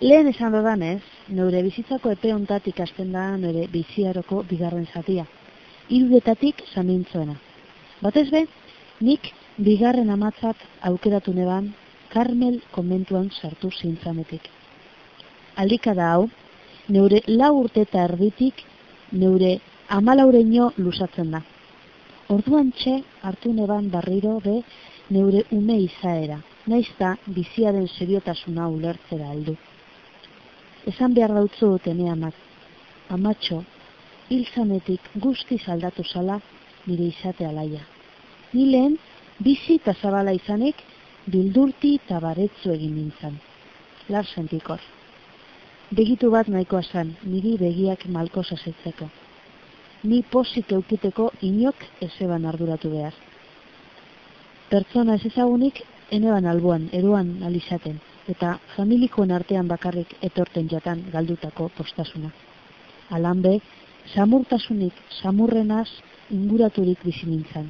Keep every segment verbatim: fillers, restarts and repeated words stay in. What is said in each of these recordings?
Lehen esan dodanez, neure bizitzako epe hontatik hasten da neure biziaroko bigarren zatia. Hiruretatik samintzoena. Batez be, nik bigarren amatzat aukeratu neban Karmel konbentuan sartu zintzanetik. Aldikada hau, neure lau urte eta erditik neure amalaureño lusatzen da. Orduan txe hartu neban barriro be neure ume izaera, naizta biziaren seriotasuna ulertzera heldu. Esan behar dautzu tene amak, amatxo, hil zanetik guztiz aldatu zala nire izate alaia. Ni lehen bizi eta zabala izanik bildurti eta baretzu egin nintzen. Lar sentikor. Begitu bat nahikoa zan, niri begiak malko sasetzeko. Ni posik eukiteko inok ezeban arduratu behar. Pertsona ez ezagunik eneban alboan, eruan alizaten, eta familikoen artean bakarrik etorten jatan galdutako postasuna. Alanbe, samurtasunik samurrenaz inguraturik bizi nintzen.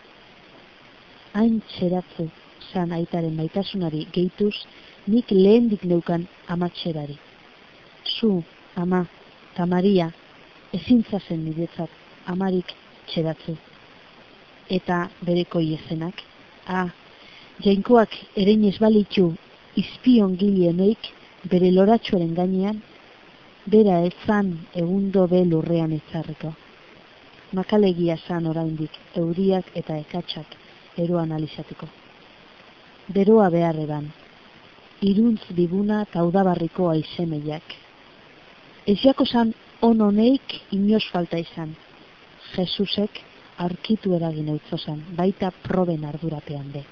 Hain txeratzu zan aitaren maitasunari gehituz, nik lehendik neukan amatxerari. Zu, ama, eta Maria, ezintzazen niretzat amarik txeratzu. Eta bereko iezenak, ah, jainkoak ereinez balitzu izpion gilienoik bere loratxoaren gainean, bera ezan egundo be lurrean ezarriko. Makalegia zan oraindik euriak eta ekatsak eroan alizateko. Beroa behar eban, iruntz bibuna eta udabarriko aizemeiak. Ez jako zan on honeik inoz falta izan. Jesusek aurkitu eragin eutzozan, baita proben ardurapean be.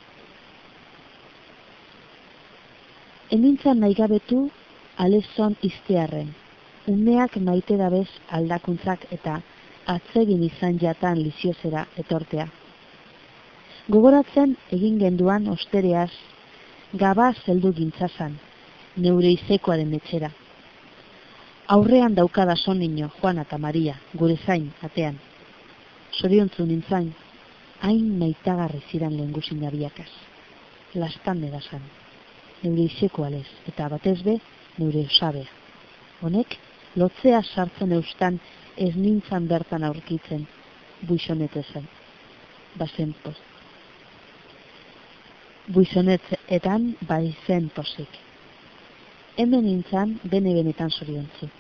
Enintzan naigabetu alezon iztearren, umeak maite dabez aldakuntzak eta atzegin izan jatan liziozera etortea. Gogoratzen egin genduan ostereaz, gaba zeldu gintzazan, neure izekoaren etxera. Aurrean daukada son nino, Juana eta Maria, gure zain, atean. Zoriontzu nintzain, hain maitagarri ziran lehenguzin abiakaz. Lastan edazan, neure izekoalez, eta batez be, neure osabea. Honek, lotzea sartzen eustan ez nintzan bertan aurkitzen, buizonetezen, bazen post. Buizonetetan baizen posik. Hemen nintzan bene-benetan zoriontzu.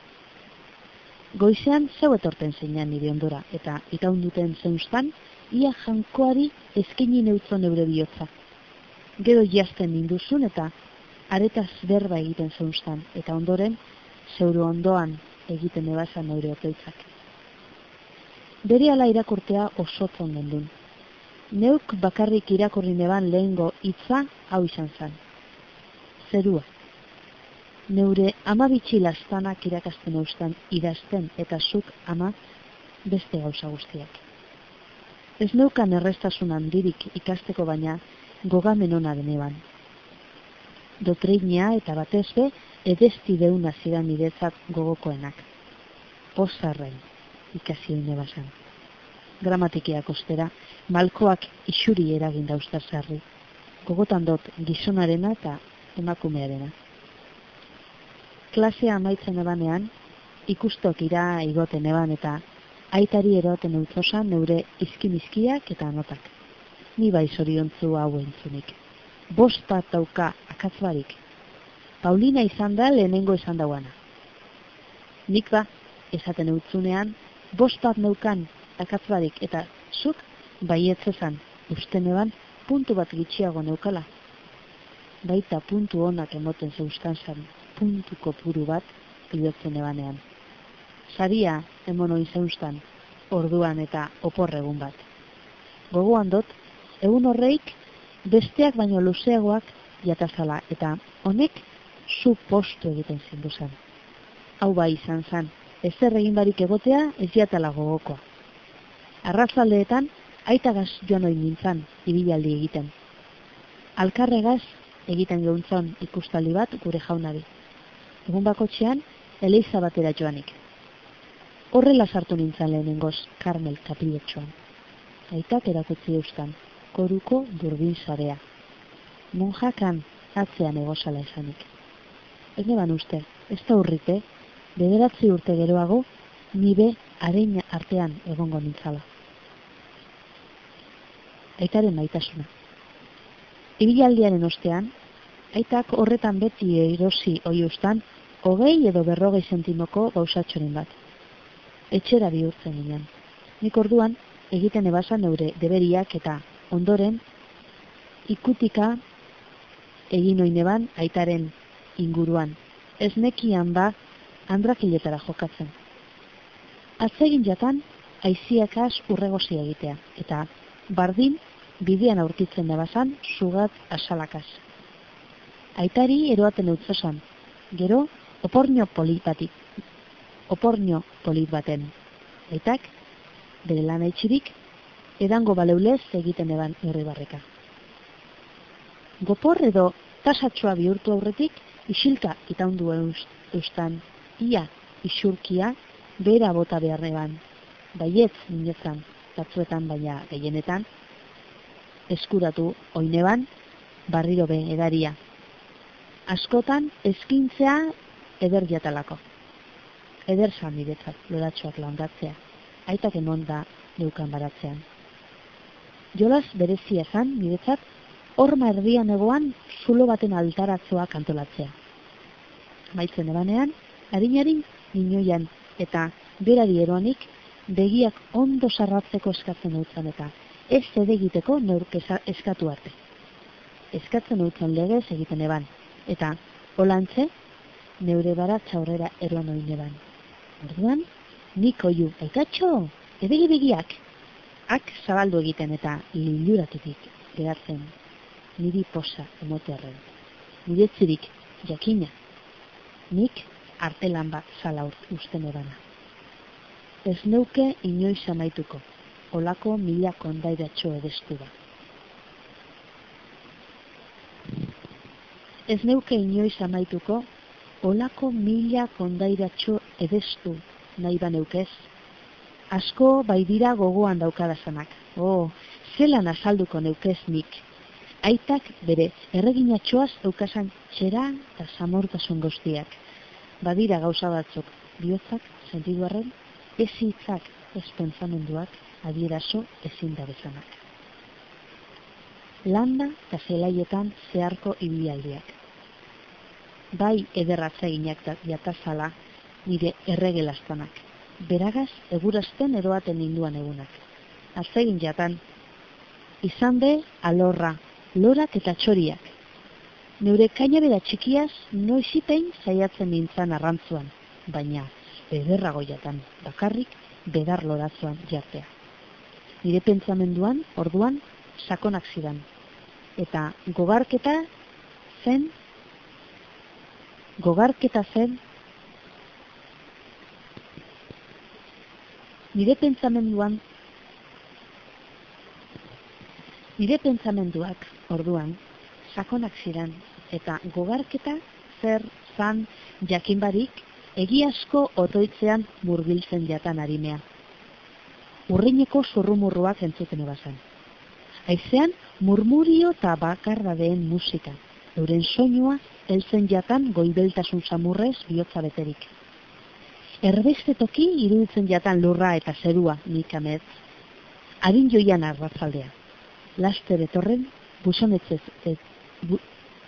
Goizean zeu etorten zeinan nire ondora, eta iraunduten zeustan, ia jankoari eskini neutzon neure bihotza. Gero jazten ninduzun eta aretaz berba egiten zeustan, eta ondoren zeuru ondoan egiten ebazan neure oteitzak. Berehala irakurtea osotzon gendun. Neuk bakarrik irakurri neban lehengo hitza hau izan zen. Zerua. Neure ama bitxi lastanak irakasten eustan idazten eta zuk ama beste gauza guztiak. Ez neukan errestasun handirik ikasteko baina gogamen ona deneban. Dotrinia eta batez be edesti deuna zidan niretzat gogokoenak. Pozarren ikasi hone basan. Gramatikiak ostera, malkoak isuri eragin dauzta zarri. Gogotan dot gizonarena eta emakumearena. Klasea amaitzen ebanean, ikustok ira igoten eban eta aitari eroten eutzosan neure izkimizkiak eta anotak. Ni bai zoriontzu hau entzunik. Bost bat dauka akatzbarik. Paulina izan da lehenengo esan dauana. Nik ba, esaten eutzunean, bost bat neukan akatzbarik eta zuk baietzezan usten eban puntu bat gitxiago neukala. Baita puntu onak emoten zeustan zan, puntu kopuru bat bihurtzen ebanean. Saria emono izaustan, orduan eta oporregun bat. Gogoan dot, egun horreik besteak baino luzeagoak jatazala eta honek zu postu egiten zinduzan. Hau bai izan zan, ezer egin barik egotea ez jatala gogokoa. Arrazaldeetan aitagaz joan oin nintzan ibilaldi egiten. Alkarregaz egiten geuntzon ikustaldi bat gure jaunari. Egun bakotxean, eleiza batera joanik. Horrela sartu nintzen lehenengoz Karmel kapiletxoan. Aitak erakutzi eustan, koruko burdin zarea. Monjakan atzean egozala esanik. ez neban uste, ez da urrite, bederatzi urte geroago, nibe areina artean egongo nintzala. Aitaren maitasuna. Ibilaldiaren ostean, aitak horretan beti erosi oiustan, hogei edo berrogei sentimoko gauzatxoren bat. Etxera bihurtzen ginen. Nik orduan, egiten ebasan neure deberiak eta ondoren, ikutika egin oineban aitaren inguruan. Ez nekian ba, andrakiletara jokatzen. Atzegin jatan, aiziakaz urregozi egitea, eta bardin bidean aurkitzen nebazan, sugat asalakaz. Aitari eroaten eutzosan, gero opornio polit batik, opornio polit baten. Aitak, bere lan eitxirik, edango baleulez egiten eban irribarreka. Gopor edo tasatxoa bihurtu aurretik, isilka itaundu eustan, ia isurkia, bera bota behar neban. Baietz minezan, batzuetan baina gehienetan, eskuratu oineban, barriro be edaria. Askotan eskintzea eder jatalako. Eder zan niretzat, loratxoak laundatzea, aitak emon da neukan baratzean. Jolas berezia zan niretzat, horma erdian egoan zulo baten altaratzoa kantolatzea. Maitzen ebanean, harin-harin ninoian eta berari eroanik begiak ondo sarratzeko eskatzen eutzen eta ez edegiteko neurk eskatu arte. Eskatzen eutzen legez egiten eban, eta holantze neure baratza aurrera eroan oin eban. Orduan, nik oiu, aitatxo, edegi begiak, ak zabaldu egiten eta liluratutik geratzen niri posa emotearren. Niretzirik jakina, nik artelan bat zala usten ebana. Ez neuke inoiz amaituko, olako mila kondairatxo edestu da. Ez neuke inoiz amaituko, olako mila kondairatxo edestu nahi baneukez. Asko bai dira gogoan daukadazanak. Oh, zelan azalduko neukez nik. Aitak bere erreginatxoaz eukazan txera eta zamortasun guztiak. Badira gauza batzuk, bihotzak, sentiduarren, ez hitzak, ez pentsamenduak, adierazo ezin da bezanak. Landa eta zelaietan zeharko ibilaldiak. Bai ederratzaginak jatazala nire erregelaztanak. Beragaz egurazten eroaten ninduan egunak. Atzegin jatan, izan be alorra, lorak eta txoriak. Neure kainabera txikiaz noizipein saiatzen nintzan arrantzuan, baina ederrago jatan, bakarrik bedar loratzuan jartea. Nire pentsamenduan, orduan, sakonak zidan. Eta gogarketa zen, gogarketa zen, nire pentsamenduan, nire pentsamenduak, orduan, sakonak zidan, eta gogarketa zer zan jakinbarik egiazko otoitzean murgiltzen jatan arimea. Urreineko zurrumurruak entzuten ebazan. Haizean murmurio eta bakardadeen musika, euren soinua heltzen jatan goibeltasun samurrez bihotza beterik. Erbeste toki iruditzen jatan lurra eta zerua nik ametz. Adin joian arratzaldea. Laster etorren busonetzez ez, bu,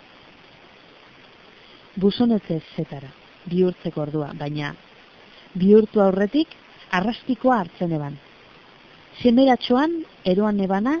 busonetzez zetara, bihurtzeko ordua, baina bihurtu aurretik arrastikoa hartzen eban. Zemeratxoan eroan ebana,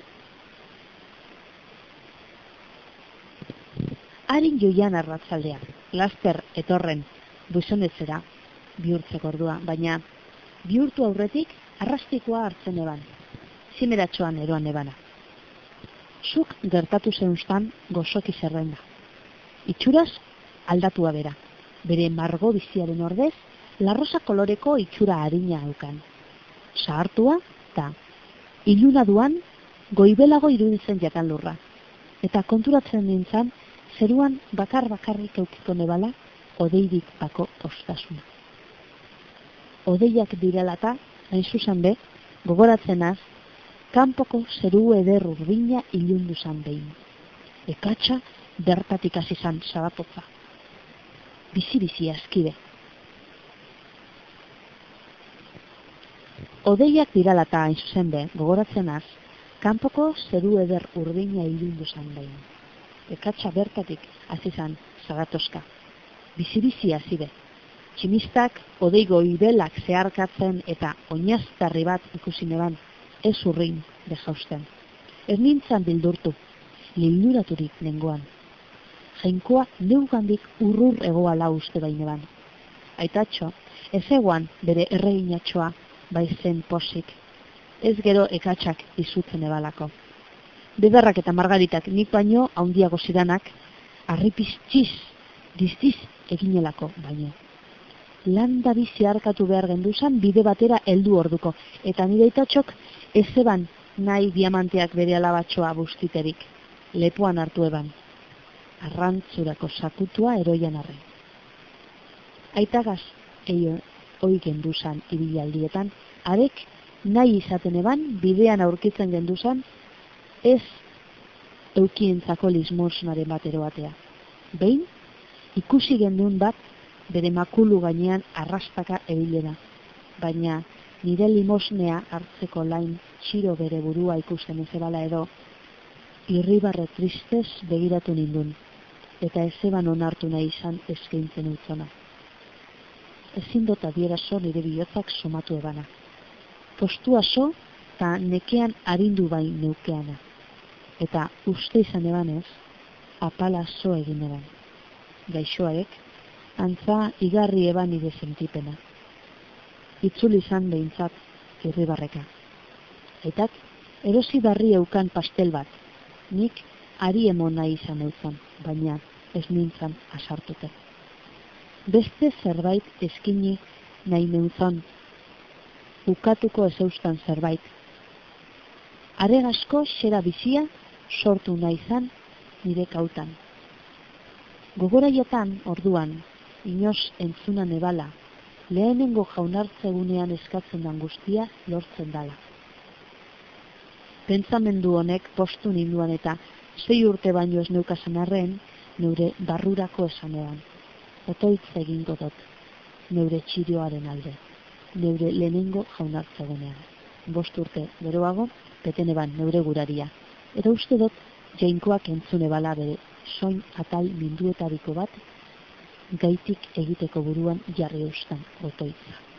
harin joian arratzaldea, laster etorren busonetzera, bihurtzeko ordua, baina bihurtu aurretik arrastikoa hartzen eban. Zemeratxoan eroan ebana. Zuk gertatu zeustan gozoki zerrenda. Itxuraz aldatua bera. Bere margo biziaren ordez, larrosa koloreko itxura harina aukan. Zahartua eta iluna duan goibelago iruditzen jatan lurra. Eta konturatzen nintzen, zeruan bakar-bakarrik eukiko nebala, odeirik bako ostasuna. Odeiak direlata, hain zuzen be, gogoratzenaz, kanpoko zeru eder urdina ilundu zan behin. Ekatxa bertatik hasi zan zabapotza. bizi-bizi azkibe. Odeiak diralata hain zuzen be, gogoratzen az, kanpoko zeru eder urdina ilundu zan behin. Ekatsa bertatik azizan zagatoska. Bizi-bizi azibe. Tximistak odeigo ibelak zeharkatzen eta oinaztarri bat ikusi neban, ez urrin dejausten. Ez nintzan bildurtu, lilduraturik nengoan. Jainkoa neugandik urrur egoala uste baineban. Aitatxo, ez eguan bere erreginatxoa baizen posik, ez gero ekatsak izutzen ebalako. Bedarrak eta margaritak nik baino haundiago ziranak, arripiztziz, diztiz eginelako baino. Landa bizi harkatu behar genduzan bide batera heldu orduko, eta nire aitatxok ez eban nahi diamanteak bere alabatxoa bustiterik, lepoan hartu eban, arrantzurako sakutua eroian arre. Aitagaz, eio, oi genduzan ibialdietan, arek nahi izaten eban, bidean aurkitzen genduzan, ez eukientzako lismosnaren bat eroatea. Behin, ikusi gendun bat, bere makulu gainean arrastaka ebilena, baina nire limosnea hartzeko lain txiro bere burua ikusten ezebala edo, irribarre tristez begiratu nindun, eta ezeban onartu nahi izan eskaintzen utzona. Ezin dut adierazo nire bihotzak somatu ebana. Postua so, eta nekean arindu bain neukeana. Eta uste izan ebanez, apala zo egin eban. Gaixoarek, antza igarri eban nire sentipena. Itzul izan behintzat irribarreka. Aitak, erosi barri eukan pastel bat. Nik ari emon nahi izan eutzan, baina ez nintzan asartute. Beste zerbait eskini nahi neutzan, ukatuko ez eustan zerbait. Aregasko xera bizia sortu nahi zan nire kautan. Gogoraietan, orduan, inoz entzunan ebala, lehenengo jaunartzegunean eskatzen dan guztia lortzen dala. Pentsamendu honek postu ninduan eta sei urte baino ez neukazen arren, neure barrurako esan eban. Otoitza egingo dut, neure txirioaren alde, neure lehenengo jaunartzegunean. Bost urte geroago, peten eban neure guraria. Eta uste dut, jainkoak entzune bala bere soin atal minduetariko bat, gaitik egiteko buruan jarri eustan otoitza.